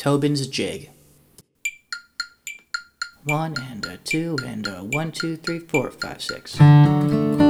Tobin's Jig. 1 and a 2 and a 1, 2, 3, 4, 5, 6.